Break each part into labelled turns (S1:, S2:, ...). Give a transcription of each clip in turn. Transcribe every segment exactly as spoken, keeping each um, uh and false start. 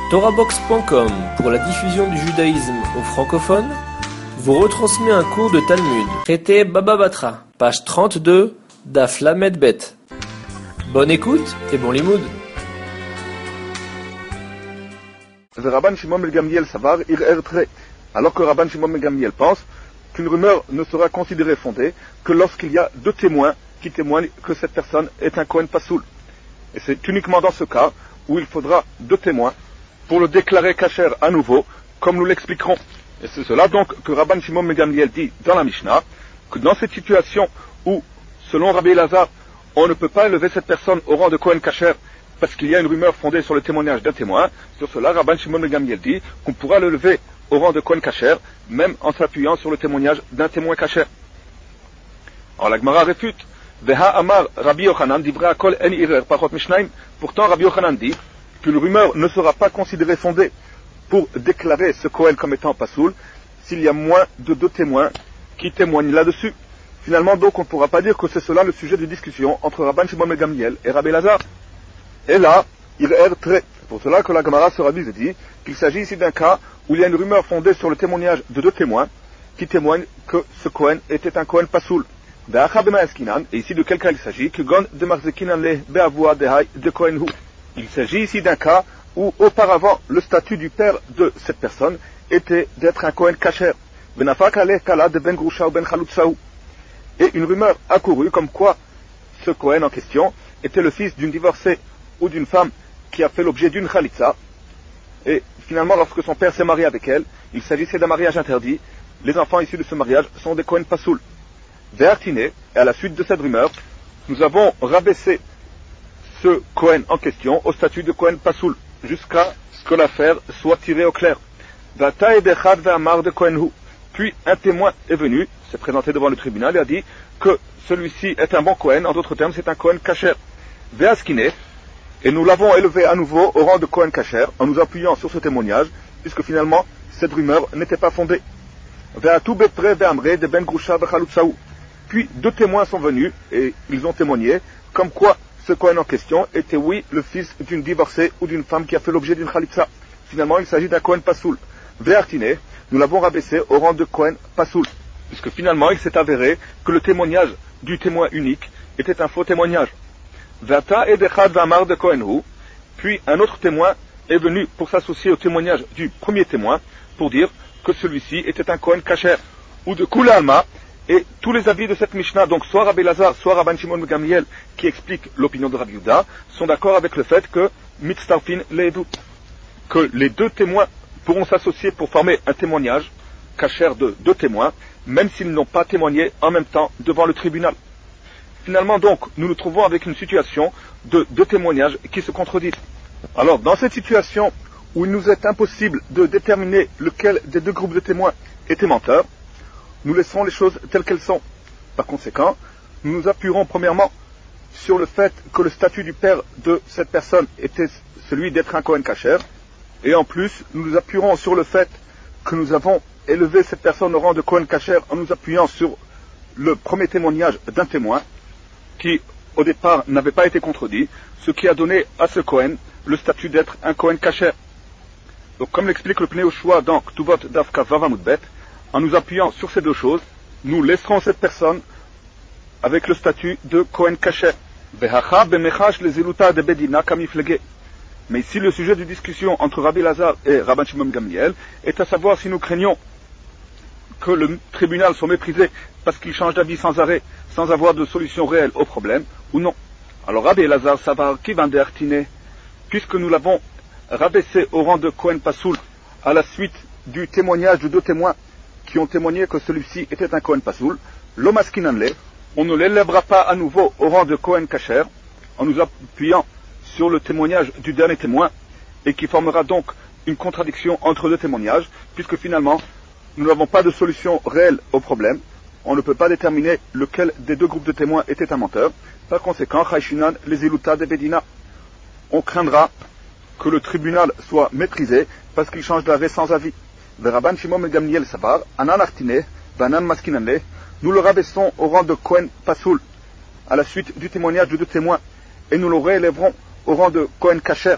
S1: Torahbox point com, pour la diffusion du judaïsme aux francophones, vous retransmet un cours de Talmud. Traité Baba Batra, page trente-deux, Daf Lamed Bet. Bonne écoute et bon limoud.
S2: Rabban Shimon ben Gamliel Savar ir très, alors que Rabban Shimon ben Gamliel pense qu'une rumeur ne sera considérée fondée que lorsqu'il y a deux témoins qui témoignent que cette personne est un Kohen Pasoul. Et c'est uniquement dans ce cas où il faudra deux témoins pour le déclarer kasher à nouveau, comme nous l'expliquerons. Et c'est cela donc que Rabban Shimon ben Gamliel dit dans la Mishnah, que dans cette situation où, selon Rabbi Elazar, on ne peut pas élever cette personne au rang de Kohen kasher parce qu'il y a une rumeur fondée sur le témoignage d'un témoin, sur cela Rabban Shimon ben Gamliel dit qu'on pourra le lever au rang de Kohen kasher, même en s'appuyant sur le témoignage d'un témoin kasher. Alors la Gemara réfute, Veha Amar Rabbi Yochanan divra kol en irer parot mishnaim. Pourtant Rabbi Yochanan dit qu'une rumeur ne sera pas considérée fondée pour déclarer ce Kohen comme étant Pasoul s'il y a moins de deux témoins qui témoignent là-dessus. Finalement donc on ne pourra pas dire que c'est cela le sujet de discussion entre Rabban Shimon ben Gamliel et Rabbi Elazar. Et là, il est très. C'est pour cela que la Gemara se ravise et dit qu'il s'agit ici d'un cas où il y a une rumeur fondée sur le témoignage de deux témoins qui témoignent que ce Kohen était un Kohen Pasoul. Et ici de quel cas il s'agit? Il s'agit ici d'un cas où auparavant le statut du père de cette personne était d'être un Kohen kasher. Et une rumeur a couru comme quoi ce Kohen en question était le fils d'une divorcée ou d'une femme qui a fait l'objet d'une khalitza. Et finalement, lorsque son père s'est marié avec elle, il s'agissait d'un mariage interdit. Les enfants issus de ce mariage sont des Kohen Pasoul. Ve'artiné, et à la suite de cette rumeur, nous avons rabaissé ce Kohen en question au statut de Kohen Pasoul, jusqu'à ce que l'affaire soit tirée au clair. Puis un témoin est venu, s'est présenté devant le tribunal et a dit que celui-ci est un bon Kohen, en d'autres termes c'est un Kohen kasher. Ve'askine, et nous l'avons élevé à nouveau au rang de Kohen kasher en nous appuyant sur ce témoignage, puisque finalement cette rumeur n'était pas fondée. Puis deux témoins sont venus et ils ont témoigné comme quoi ce Kohen en question était oui le fils d'une divorcée ou d'une femme qui a fait l'objet d'une khalitza. Finalement il s'agit d'un Kohen Pasoul. Ve'artiné, nous l'avons rabaissé au rang de Kohen Pasoul, puisque finalement il s'est avéré que le témoignage du témoin unique était un faux témoignage. Puis un autre témoin est venu pour s'associer au témoignage du premier témoin pour dire que celui-ci était un Kohen kasher ou de Kula Alma. Et tous les avis de cette Mishnah, donc soit Rabbi Elazar, soit Rabban Shimon ben Gamliel, qui expliquent l'opinion de Rabbi Yehuda, sont d'accord avec le fait que mitztarfin le'edut, que les deux témoins pourront s'associer pour former un témoignage kasher de deux témoins, même s'ils n'ont pas témoigné en même temps devant le tribunal. Finalement donc, nous nous trouvons avec une situation de deux témoignages qui se contredisent. Alors, dans cette situation où il nous est impossible de déterminer lequel des deux groupes de témoins était menteur, nous laisserons les choses telles qu'elles sont. Par conséquent, nous nous appuierons premièrement sur le fait que le statut du père de cette personne était celui d'être un Kohen kasher, et en plus, nous nous appuierons sur le fait que nous avons élevé cette personne au rang de Kohen kasher en nous appuyant sur le premier témoignage d'un témoin qui, au départ, n'avait pas été contredit, ce qui a donné à ce Kohen le statut d'être un Kohen kasher. Donc, comme l'explique le Pnei Yoshua dans Ktuvot Dafka Vavamudbet, en nous appuyant sur ces deux choses, nous laisserons cette personne avec le statut de Kohen kasher. Mais ici, le sujet de discussion entre Rabbi Elazar et Rabban Shimon ben Gamliel est à savoir si nous craignons que le tribunal soit méprisé parce qu'il change d'avis sans arrêt, sans avoir de solution réelle au problème, ou non. Alors Rabbi Elazar savar qui vend artiné, puisque nous l'avons rabaissé au rang de Kohen Pasoul à la suite du témoignage de deux témoins qui ont témoigné que celui-ci était un Kohen Pasoul, l'omaskinanle, on ne l'élèvera pas à nouveau au rang de Kohen kasher en nous appuyant sur le témoignage du dernier témoin et qui formera donc une contradiction entre deux témoignages, puisque finalement nous n'avons pas de solution réelle au problème, on ne peut pas déterminer lequel des deux groupes de témoins était un menteur. Par conséquent, Chayshinan, les Iluta de Bedina, on craindra que le tribunal soit méprisé parce qu'il change d'arrêt sans avis. Rabban Shimon ben Gamliel Sabar, Anan Artine, Banan Maskinanle, nous le rabaissons au rang de Kohen Pasoul à la suite du témoignage de deux témoins et nous le réélèverons au rang de Kohen kasher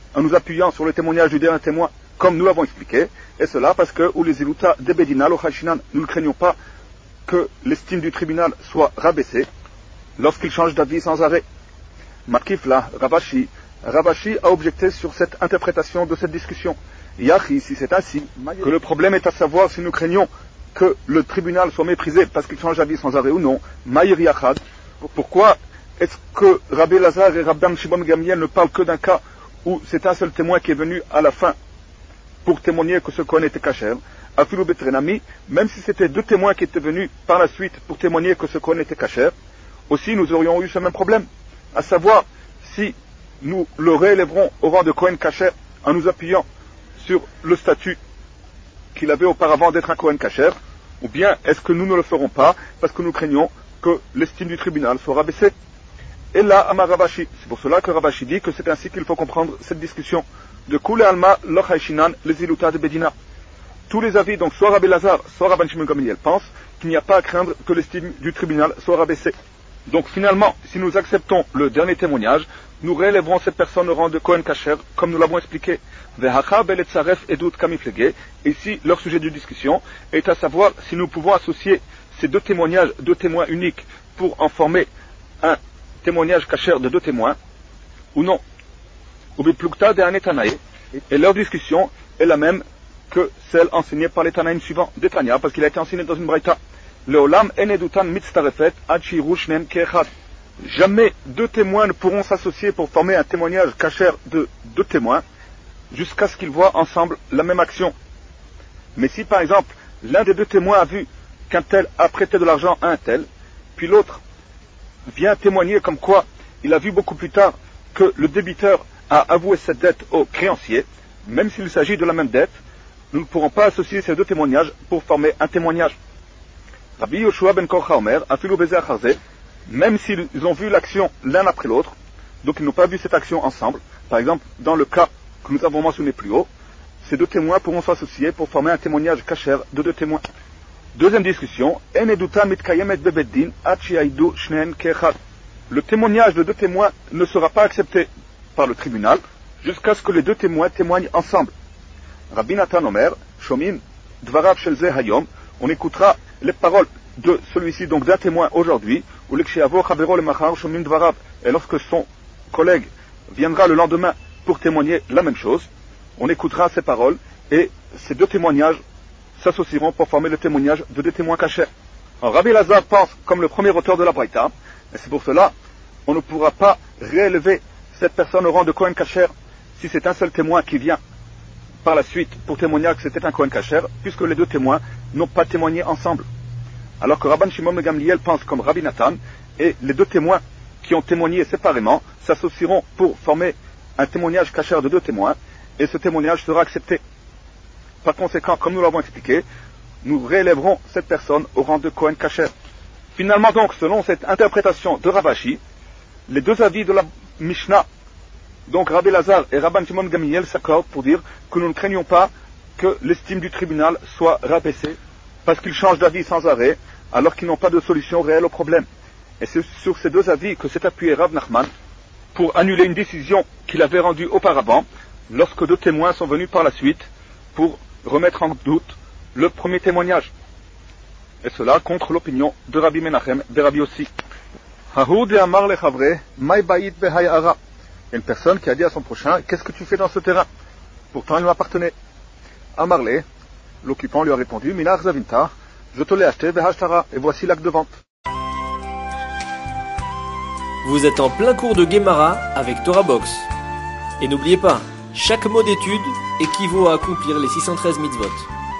S2: en nous appuyant sur le témoignage du dernier témoin, comme nous l'avons expliqué, et cela parce que, ou les iluta de Bedina, nous ne craignons pas que l'estime du tribunal soit rabaissée lorsqu'il change d'avis sans arrêt. Matkifla, Ravashi, Ravashi a objecté sur cette interprétation de cette discussion. Yahi, si c'est ainsi, que le problème est à savoir si nous craignons que le tribunal soit méprisé parce qu'il change d'avis sans arrêt ou non, Maïr Yachad, pourquoi est-ce que Rabbi Lazar et Rabban Shimon Gamliel ne parlent que d'un cas où c'est un seul témoin qui est venu à la fin pour témoigner que ce Kohen était kasher, Afilu Betrenami, même si c'était deux témoins qui étaient venus par la suite pour témoigner que ce Kohen était kasher, aussi nous aurions eu ce même problème, à savoir si nous le réélèverons au rang de Kohen kasher en nous appuyant sur le statut qu'il avait auparavant d'être un Kohen kasher, ou bien est-ce que nous ne le ferons pas parce que nous craignons que l'estime du tribunal soit rabaissée. Et là, Amar Ravashi, c'est pour cela que Ravashi dit que c'est ainsi qu'il faut comprendre cette discussion. De Koule Alma, Lochaishinan, les Iluta de Bedina. Tous les avis, donc soit Rabbi Lazar, soit Rabban Shimon Gamliel, pensent qu'il n'y a pas à craindre que l'estime du tribunal soit rabaissée. Donc finalement, si nous acceptons le dernier témoignage, nous réélèverons cette personne au rang de Kohen Kasher, comme nous l'avons expliqué. Et ici, leur sujet de discussion est à savoir si nous pouvons associer ces deux témoignages, deux témoins uniques, pour en former un témoignage kasher de deux témoins, ou non. Et leur discussion est la même que celle enseignée par les Tanaïm suivants, des Tanya, parce qu'il a été enseigné dans une braïta. Jamais deux témoins ne pourront s'associer pour former un témoignage kasher de deux témoins, jusqu'à ce qu'ils voient ensemble la même action. Mais si par exemple, l'un des deux témoins a vu qu'un tel a prêté de l'argent à un tel, puis l'autre vient témoigner comme quoi il a vu beaucoup plus tard que le débiteur a avoué cette dette au créancier, même s'il s'agit de la même dette, nous ne pourrons pas associer ces deux témoignages pour former un témoignage. Rabbi Yoshua ben Korcha Omer, Afilu Beze Acharze, même s'ils ont vu l'action l'un après l'autre, donc ils n'ont pas vu cette action ensemble, par exemple, dans le cas que nous avons mentionné plus haut, ces deux témoins pourront s'associer pour former un témoignage kasher de deux témoins. Deuxième discussion, le témoignage de deux témoins ne sera pas accepté par le tribunal jusqu'à ce que les deux témoins témoignent ensemble. Rabbi Natan Omer, Shomim, Dvarav Shelze Hayom, on écoutera les paroles de celui-ci, donc d'un témoin aujourd'hui, ou l'Eksheavo Chavero le Machar Shomim Dvarav, et lorsque son collègue viendra le lendemain pour témoigner la même chose, on écoutera ces paroles et ces deux témoignages s'associeront pour former le témoignage de deux témoins cachés. Alors Rabbi Lazar pense comme le premier auteur de la Braïta, et c'est pour cela on ne pourra pas réélever cette personne au rang de Kohen Kasher si c'est un seul témoin qui vient par la suite pour témoigner que c'était un Kohen Kasher, puisque les deux témoins n'ont pas témoigné ensemble. Alors que Rabban Shimon ben Gamliel pense comme Rabbi Nathan, et les deux témoins qui ont témoigné séparément s'associeront pour former un témoignage kasher de deux témoins, et ce témoignage sera accepté. Par conséquent, comme nous l'avons expliqué, nous réélèverons cette personne au rang de Kohen Kasher. Finalement donc, selon cette interprétation de Ravashi, les deux avis de la Mishnah, donc Rabbi Lazar et Rabban Shimon Gamliel, s'accordent pour dire que nous ne craignons pas que l'estime du tribunal soit rabaissée parce qu'ils changent d'avis sans arrêt alors qu'ils n'ont pas de solution réelle au problème. Et c'est sur ces deux avis que s'est appuyé Rav Nachman pour annuler une décision qu'il avait rendue auparavant lorsque deux témoins sont venus par la suite pour remettre en doute le premier témoignage. Et cela contre l'opinion de Rabbi Menachem, de Rabbi aussi. Une personne qui a dit à son prochain, qu'est-ce que tu fais dans ce terrain? Pourtant il m'appartenait. Amarle, l'occupant lui a répondu, Minar Zavinta, je te l'ai acheté, Behashtara, et voici l'acte de vente.
S1: Vous êtes en plein cours de Gemara avec Torah Box. Et n'oubliez pas, chaque mot d'étude équivaut à accomplir les six cent treize mitzvot.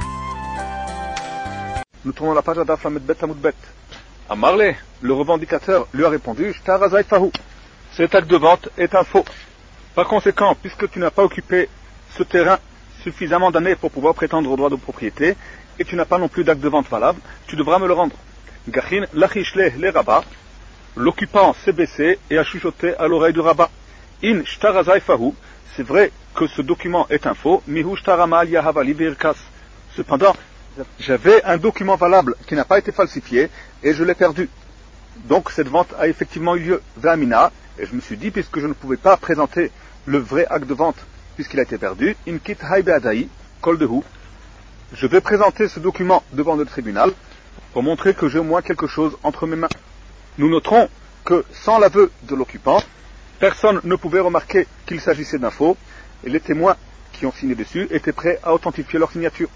S2: Nous tournons la page à Daf Lamed Bet Amud Bet. Amarle, le revendicateur, lui a répondu, Shtar Zaifahu. Cet acte de vente est un faux. Par conséquent, puisque tu n'as pas occupé ce terrain suffisamment d'années pour pouvoir prétendre au droit de propriété, et tu n'as pas non plus d'acte de vente valable, tu devras me le rendre. Gachin lachishle le rabat, l'occupant s'est baissé et a chuchoté à l'oreille du rabat. In shtarazaifahu, c'est vrai que ce document est un faux, mihu shtaramal yahavali birkas. Cependant, j'avais un document valable qui n'a pas été falsifié et je l'ai perdu. Donc cette vente a effectivement eu lieu, Vamina, et je me suis dit, puisque je ne pouvais pas présenter le vrai acte de vente puisqu'il a été perdu, in kit hay be'adai kol dehu. Je vais présenter ce document devant le tribunal pour montrer que j'ai au moins quelque chose entre mes mains. Nous noterons que sans l'aveu de l'occupant, personne ne pouvait remarquer qu'il s'agissait d'un faux, et les témoins qui ont signé dessus étaient prêts à authentifier leur signature.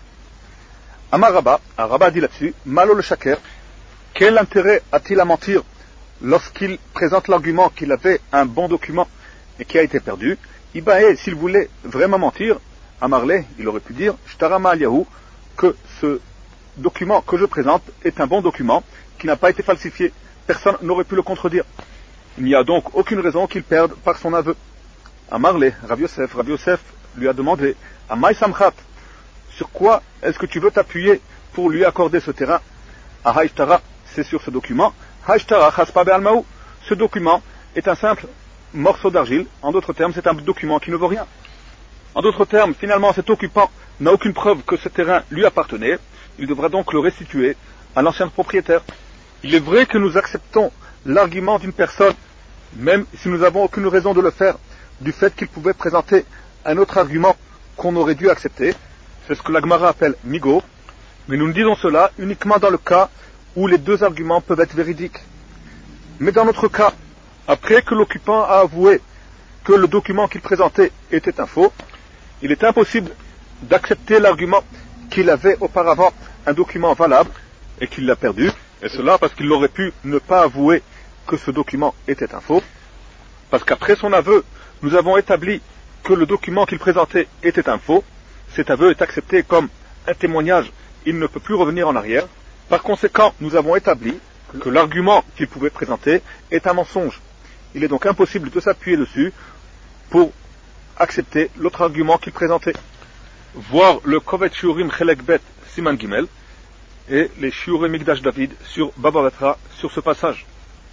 S2: Amar Rabba, Rabba dit là-dessus, Malo le shaker, quel intérêt a-t-il à mentir lorsqu'il présente l'argument qu'il avait un bon document et qui a été perdu? Ibae, s'il voulait vraiment mentir, Amarle, il aurait pu dire, Shtarama al-Yahou, que ce document que je présente est un bon document qui n'a pas été falsifié. Personne n'aurait pu le contredire. Il n'y a donc aucune raison qu'il perde par son aveu. Amarle, Rav Yosef, Rav Yosef lui a demandé, Amai Samchat, sur quoi est-ce que tu veux t'appuyer pour lui accorder ce terrain? À Haïchtara, c'est sur ce document. Haïchtara, Chaspa Be'almaou, ce document est un simple morceau d'argile. En d'autres termes, c'est un document qui ne vaut rien. En d'autres termes, finalement, cet occupant n'a aucune preuve que ce terrain lui appartenait. Il devra donc le restituer à l'ancien propriétaire. Il est vrai que nous acceptons l'argument d'une personne, même si nous n'avons aucune raison de le faire, du fait qu'il pouvait présenter un autre argument qu'on aurait dû accepter. C'est ce que la Gemara appelle migo. Mais nous ne disons cela uniquement dans le cas où les deux arguments peuvent être véridiques. Mais dans notre cas, après que l'occupant a avoué que le document qu'il présentait était un faux, il est impossible d'accepter l'argument qu'il avait auparavant un document valable et qu'il l'a perdu, et cela parce qu'il aurait pu ne pas avouer que ce document était un faux, parce qu'après son aveu, nous avons établi que le document qu'il présentait était un faux. Cet aveu est accepté comme un témoignage, il ne peut plus revenir en arrière. Par conséquent, nous avons établi que l'argument qu'il pouvait présenter est un mensonge. Il est donc impossible de s'appuyer dessus pour accepter l'autre argument qu'il présentait. Voir le Kovet Shiurim Chelek Bet Siman Gimel et les Shiurim Mikdash David sur Baba Batra sur ce passage.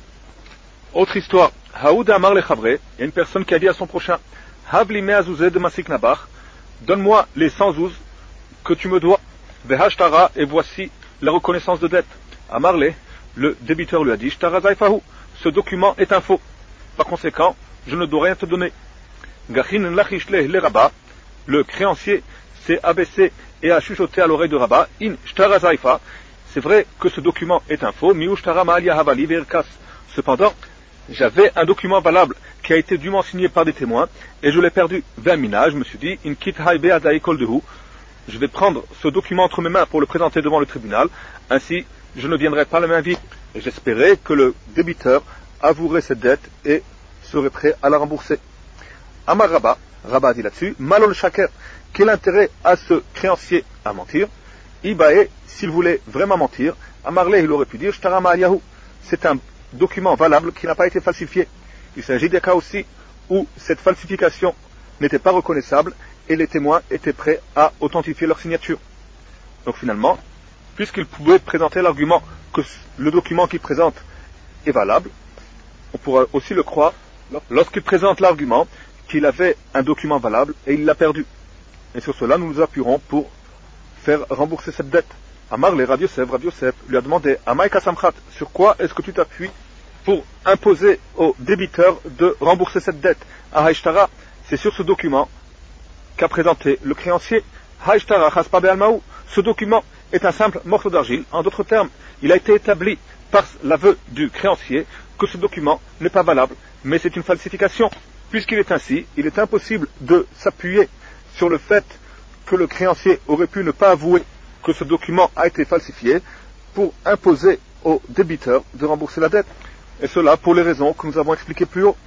S2: Autre histoire. Haoud Amar le Chavre, il y a une personne qui a dit à son prochain, Havli me azouzé de Masik Nabach, donne-moi les cent zouz que tu me dois. Vehashtara, et voici la reconnaissance de dette. Amarle, le débiteur lui a dit, Shtara Zaifahu, ce document est un faux. Par conséquent, je ne dois rien te donner. Gachin Lachishle le Rabat, le créancier s'est abaissé et a chuchoté à l'oreille de Rabat, In Shtara Zaifa, c'est vrai que ce document est un faux, Miu Shtara Ma'alia Havali Verkas. Cependant, j'avais un document valable qui a été dûment signé par des témoins et je l'ai perdu. vingt mina, je me suis dit, In Kit Hai Be'adai Kol Dehu, je vais prendre ce document entre mes mains pour le présenter devant le tribunal, ainsi je ne viendrai pas la main vide. Et j'espérais que le débiteur avouerait cette dette et serait prêt à la rembourser. Amar Rabba, Rabba dit là-dessus, Malol Shaker, quel intérêt a ce créancier à mentir? Ibae, s'il voulait vraiment mentir, Amarle, il aurait pu dire, Shtarama al-Yahou, c'est un document valable qui n'a pas été falsifié. Il s'agit des cas aussi où cette falsification n'était pas reconnaissable et les témoins étaient prêts à authentifier leur signature. Donc finalement, puisqu'il pouvait présenter l'argument que le document qu'il présente est valable, on pourra aussi le croire lorsqu'il présente l'argument qu'il avait un document valable et il l'a perdu. Et sur cela, nous nous appuierons pour faire rembourser cette dette. Amar le Rav Yosef, Rav Yosef lui a demandé, Amai Kasamchat, sur quoi est-ce que tu t'appuies pour imposer au débiteur de rembourser cette dette? À Haïchtara, c'est sur ce document qu'a présenté le créancier. Haïchtara Chaspa Be'almaou, ce document est un simple morceau d'argile. En d'autres termes, il a été établi par l'aveu du créancier que ce document n'est pas valable, mais c'est une falsification. Puisqu'il est ainsi, il est impossible de s'appuyer sur le fait que le créancier aurait pu ne pas avouer que ce document a été falsifié pour imposer au débiteur de rembourser la dette. Et cela pour les raisons que nous avons expliquées plus haut.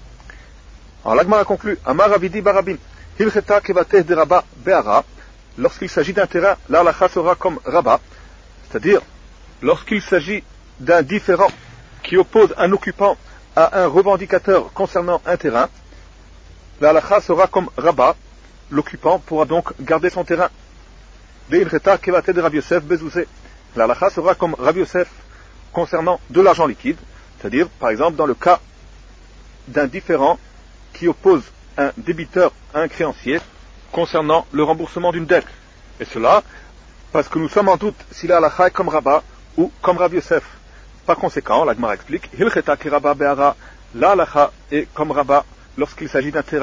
S2: Alors l'Agmara a conclu, Amar Avidi Barabin, Hilcheta Kevateh de Rabba Be'ara, lorsqu'il s'agit d'un terrain, l'Alacha sera comme Rabba, c'est-à-dire lorsqu'il s'agit d'un différend qui oppose un occupant à un revendicateur concernant un terrain, l'Alacha sera comme Rabba, l'occupant pourra donc garder son terrain. Hilcheta Kevateh de Rav Yosef Bezouzé, l'Alacha sera comme Rav Yosef concernant de l'argent liquide, c'est-à-dire, par exemple, dans le cas d'un différend qui oppose un débiteur à un créancier concernant le remboursement d'une dette. Et cela, parce que nous sommes en doute si la halakha est comme Rabba ou comme Rav Yosef. Par conséquent, la Gemara explique, Hilcheta ki Rabba be'ara, la halakha est comme Rabba lorsqu'il s'agit d'un terrain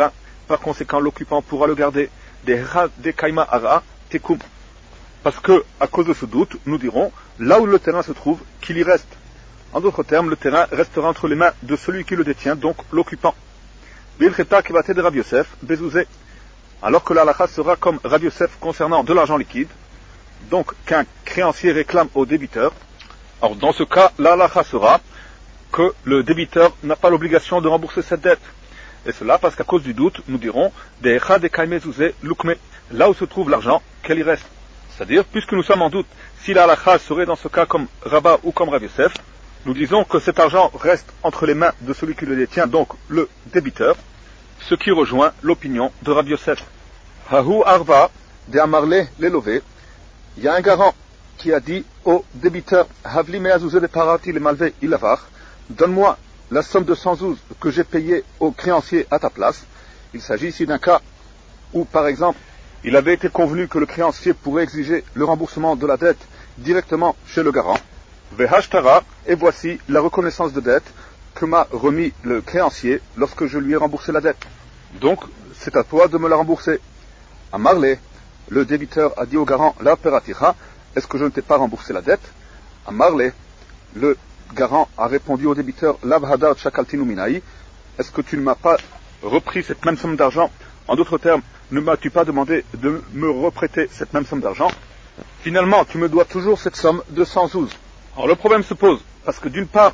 S2: par conséquent l'occupant pourra le garder. Des des kaima ara tekum. Parce que, à cause de ce doute, nous dirons, là où le terrain se trouve, qu'il y reste. En d'autres termes, le terrain restera entre les mains de celui qui le détient, donc l'occupant. Bilcheta kibate de Rav Yosef, bezouzé. Alors que l'halakha sera comme Rav Yosef concernant de l'argent liquide, donc qu'un créancier réclame au débiteur. Alors dans ce cas, l'halakha sera que le débiteur n'a pas l'obligation de rembourser cette dette. Et cela parce qu'à cause du doute, nous dirons, des echa de kaimezouze lukme, là où se trouve l'argent, qu'elle y reste. C'est-à-dire, puisque nous sommes en doute, si la halakha serait dans ce cas comme Rabba ou comme Rav Yosef, nous disons que cet argent reste entre les mains de celui qui le détient, donc le débiteur, ce qui rejoint l'opinion de Rav Yosef. Hahu arva de amarle lelové, il y a un garant qui a dit au débiteur, Havli meazouze de parati le malvé ilavar, donne-moi la somme de cent zouz que j'ai payée au créancier à ta place. Il s'agit ici d'un cas où, par exemple, il avait été convenu que le créancier pourrait exiger le remboursement de la dette directement chez le garant. Vehashtara, et voici la reconnaissance de dette que m'a remis le créancier lorsque je lui ai remboursé la dette. Donc, c'est à toi de me la rembourser. À Marley, le débiteur a dit au garant, la peraticha, est-ce que je ne t'ai pas remboursé la dette? À Marley, le garant a répondu au débiteur, l'abhadar chakaltinu minaï, est-ce que tu ne m'as pas repris cette même somme d'argent? En d'autres termes, ne m'as-tu pas demandé de me reprêter cette même somme d'argent? Finalement, tu me dois toujours cette somme de cent zouz. Alors le problème se pose, parce que d'une part,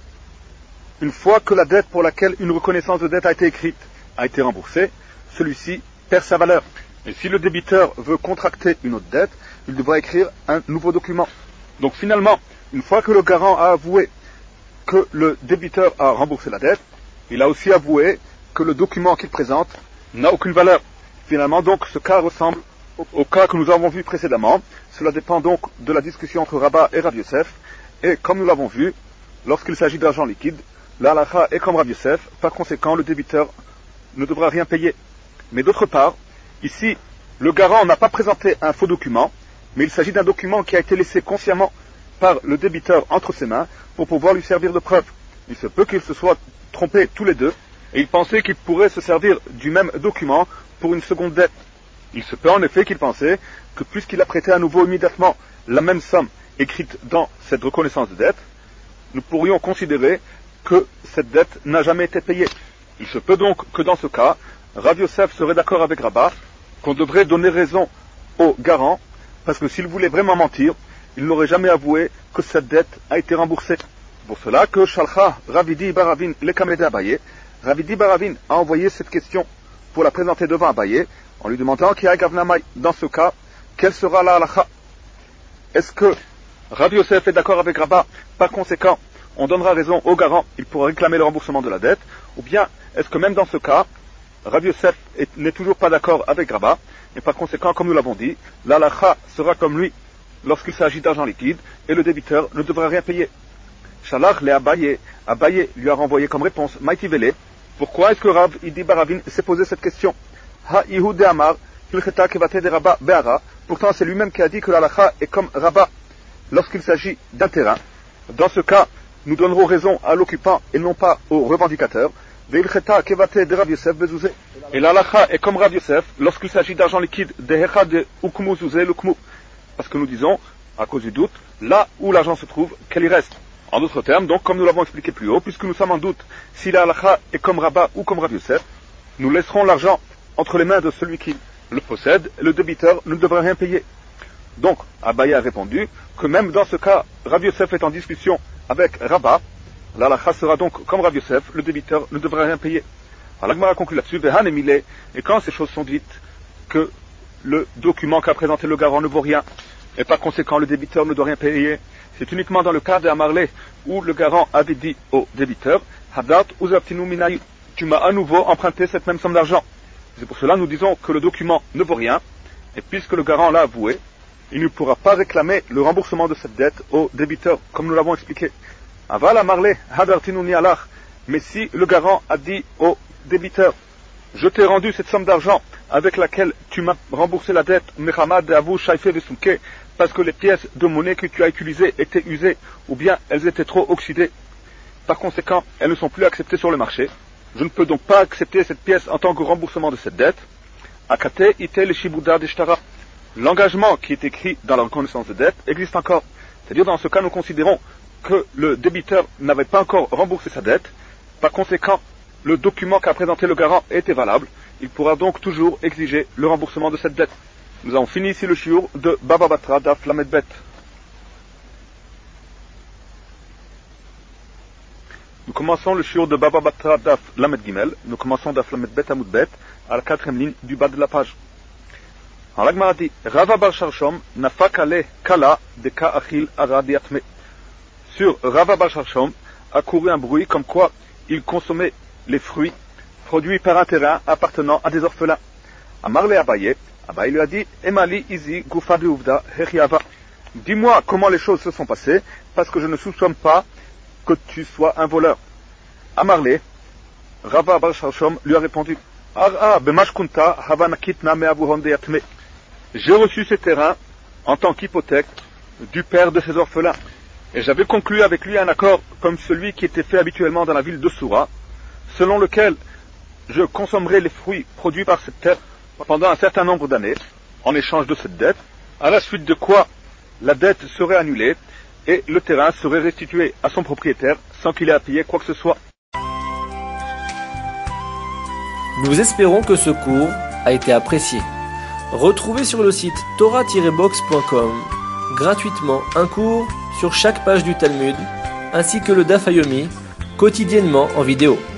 S2: une fois que la dette pour laquelle une reconnaissance de dette a été écrite a été remboursée, celui-ci perd sa valeur. Et si le débiteur veut contracter une autre dette, il devra écrire un nouveau document. Donc finalement, une fois que le garant a avoué que le débiteur a remboursé la dette, il a aussi avoué que le document qu'il présente n'a aucune valeur. Finalement, donc, ce cas ressemble au, au cas que nous avons vu précédemment. Cela dépend donc de la discussion entre Rabba et Rav Yosef. Et comme nous l'avons vu, lorsqu'il s'agit d'argent liquide, la halakha est comme Rav Yosef. Par conséquent, le débiteur ne devra rien payer. Mais d'autre part, ici, le garant n'a pas présenté un faux document, mais il s'agit d'un document qui a été laissé consciemment par le débiteur entre ses mains pour pouvoir lui servir de preuve. Il se peut qu'ils se soient trompés tous les deux, et il pensait qu'il pourrait se servir du même document pour une seconde dette. Il se peut en effet qu'il pensait que puisqu'il a prêté à nouveau immédiatement la même somme écrite dans cette reconnaissance de dette, nous pourrions considérer que cette dette n'a jamais été payée. Il se peut donc que dans ce cas, Rav Yosef serait d'accord avec Rabba qu'on devrait donner raison au garant, parce que s'il voulait vraiment mentir, il n'aurait jamais avoué que cette dette a été remboursée. Pour cela que Shalcha Ravidi Baravin Lekamede Abaye, Ravidi Baravin a envoyé cette question pour la présenter devant Abaye, en lui demandant qui a Gavnamai. Dans ce cas, quelle sera la halakha? Est-ce que Rav Yosef est d'accord avec Rabba? Par conséquent, on donnera raison au garant, il pourra réclamer le remboursement de la dette, ou bien est-ce que même dans ce cas, Rav Yosef n'est toujours pas d'accord avec Rabba, et par conséquent, comme nous l'avons dit, la halakha sera comme lui lorsqu'il s'agit d'argent liquide, et le débiteur ne devra rien payer. Shalach le Abaye, Abaye lui a renvoyé comme réponse, Maïtivele, pourquoi est-ce que Rav Idi Baravin s'est posé cette question? Ha Ihud de Amar, Hilcheta Kevate de Rabba Be'ara, pourtant c'est lui-même qui a dit que la halakha est comme Rabba lorsqu'il s'agit d'un terrain. Dans ce cas, nous donnerons raison à l'occupant et non pas au revendicateur. Ve'ilcheta Kevate de Rav Yosef Bezouze. Et la halakha est comme Rav Yosef lorsqu'il s'agit d'argent liquide, de Hecha de Ukmu Zouze Lukmu. Parce que nous disons, à cause du doute, là où l'argent se trouve, qu'elle y reste. En d'autres termes, donc, comme nous l'avons expliqué plus haut, puisque nous sommes en doute si la halakha est comme Rabba ou comme Rav Yosef, nous laisserons l'argent entre les mains de celui qui le possède, et le débiteur ne devrait rien payer. Donc, Abaye a répondu que même dans ce cas, Rav Yosef est en discussion avec Rabba, la halakha sera donc comme Rav Yosef, le débiteur ne devrait rien payer. Alors l'Agmara conclut là-dessus, Vehan et Milé, et quand ces choses sont dites, que le document qu'a présenté le garant ne vaut rien, et par conséquent le débiteur ne doit rien payer, c'est uniquement dans le cas de Amarlé où le garant avait dit au débiteur, Hadat uzaptinu minayu, tu m'as à nouveau emprunté cette même somme d'argent. C'est pour cela que nous disons que le document ne vaut rien, et puisque le garant l'a avoué, il ne pourra pas réclamer le remboursement de cette dette au débiteur, comme nous l'avons expliqué. Aval Amarlé, Hadartinu nialach, mais si le garant a dit au débiteur, je t'ai rendu cette somme d'argent avec laquelle tu m'as remboursé la dette, Mechamad Avu Shaife Vesouke, parce que les pièces de monnaie que tu as utilisées étaient usées, ou bien elles étaient trop oxydées. Par conséquent, elles ne sont plus acceptées sur le marché. Je ne peux donc pas accepter cette pièce en tant que remboursement de cette dette. Akate itel shibuda deshtara. L'engagement qui est écrit dans la reconnaissance de dette existe encore. C'est-à-dire, dans ce cas, nous considérons que le débiteur n'avait pas encore remboursé sa dette. Par conséquent, le document qu'a présenté le garant était valable. Il pourra donc toujours exiger le remboursement de cette dette. Nous avons fini ici le shiur de Baba Batra Daf Lamed Bet. Nous commençons le shiur de Baba Batra Daf Lamed Gimel. Nous commençons Daf Lamed Bet Amud Bet à la quatrième ligne du bas de la page. En l'Agmara dit Rava Bar Sharshom nafak ale kala de ka achil aradiatme. Sur Rava Bar Sharshom a couru un bruit comme quoi il consommait les fruits produits par un terrain appartenant à des orphelins. Amarle Abaye, Abaye lui a dit Emali izi gufa de uvda heriava. Dis-moi comment les choses se sont passées, parce que je ne soupçonne pas que tu sois un voleur. Amarle, Rava Bar Sharshom lui a répondu Ara bemashkunta havanakitna meavuhon deyatme. J'ai reçu ces terrains en tant qu'hypothèque du père de ces orphelins. Et j'avais conclu avec lui un accord comme celui qui était fait habituellement dans la ville de Soura, selon lequel je consommerai les fruits produits par cette terre pendant un certain nombre d'années, en échange de cette dette, à la suite de quoi la dette serait annulée et le terrain serait restitué à son propriétaire sans qu'il ait à payer quoi que ce soit.
S1: Nous espérons que ce cours a été apprécié. Retrouvez sur le site torah tiret box point com gratuitement un cours sur chaque page du Talmud, ainsi que le Daf Yomi, quotidiennement en vidéo.